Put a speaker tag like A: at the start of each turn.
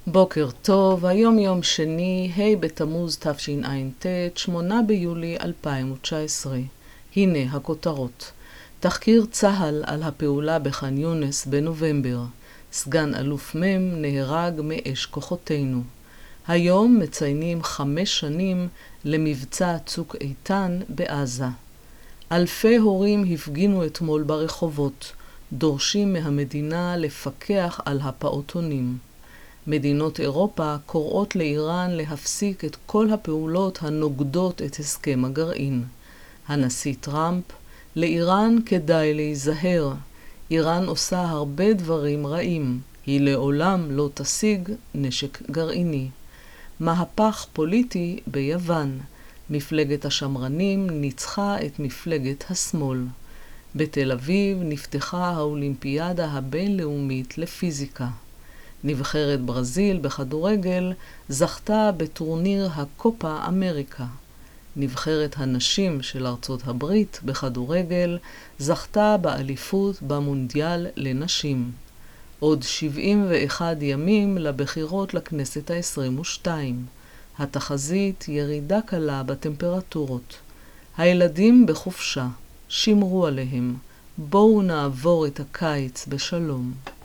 A: בוקר טוב, היום יום שני, ה' בתמוז תשע"ט, 8 ביולי 2019. הנה הכותרות. תחקיר צה"ל על הפעולה בח'אן יונס בנובמבר. סגן אלוף מ' נהרג מאש כוחותינו. היום מציינים 5 שנים למבצע צוק איתן בעזה. אלפי הורים הפגינו אתמול ברחובות, דורשים מהמדינה לפקח על הפעוטונים. מדינות אירופה קוראות לאיראן להפסיק את כל הפעולות הנוגדות את הסכם הגרעין. הנשיא טראמפ, לאיראן כדאי להיזהר. איראן עושה הרבה דברים רעים. היא לעולם לא תשיג נשק גרעיני. מהפך פוליטי ביוון. מפלגת השמרנים ניצחה את מפלגת השמאל. בתל אביב נפתחה האולימפיאדה הבינלאומית לפיזיקה. נבחרת ברזיל בכדורגל זכתה בטורניר הקופה אמריקה. נבחרת הנשים של ארצות הברית בכדורגל זכתה באליפות במונדיאל לנשים. עוד 71 ימים לבחירות לכנסת ה-22. התחזית ירידה קלה בטמפרטורות. הילדים בחופשה, שמרו עליהם. בואו נעבור את הקיץ בשלום.